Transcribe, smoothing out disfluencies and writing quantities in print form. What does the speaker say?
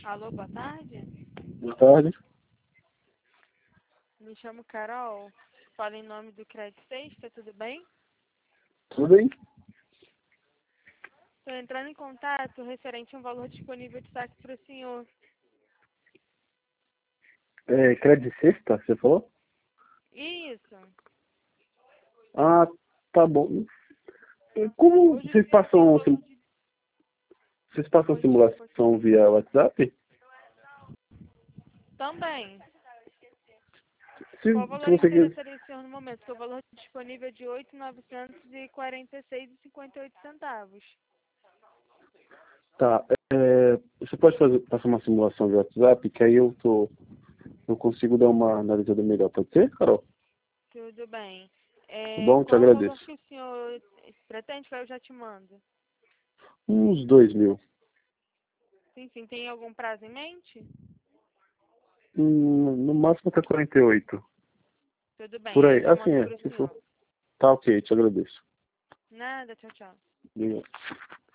Alô, boa tarde. Boa tarde. Me chamo Carol. Falo em nome do Crédito Sexta, tudo bem? Tudo bem? Estou entrando em contato referente a um valor disponível de saque para o senhor. Crédito sexta, você falou? Isso. Ah, tá bom. Como Hoje o senhor tem um valor de... vocês passam Hoje, simulação via WhatsApp? também. Se, Qual se valor você quiser. interessaria o senhor no momento? Porque o valor disponível é de R$ 8.946,58. Tá. Você pode passar uma simulação via WhatsApp, que aí eu consigo dar uma analisada melhor. Pode ser, Carol? Tudo bem. Tá bom? Te Qual o valor agradeço. que o senhor pretende que eu já te mando? Uns 2.000. Sim, sim. Tem algum prazo em mente? No máximo até 48. Tudo bem. Por Eu aí. já Assim mando é. para o Se for. senhor. Tá ok, te agradeço. Nada, tchau, tchau. Obrigado.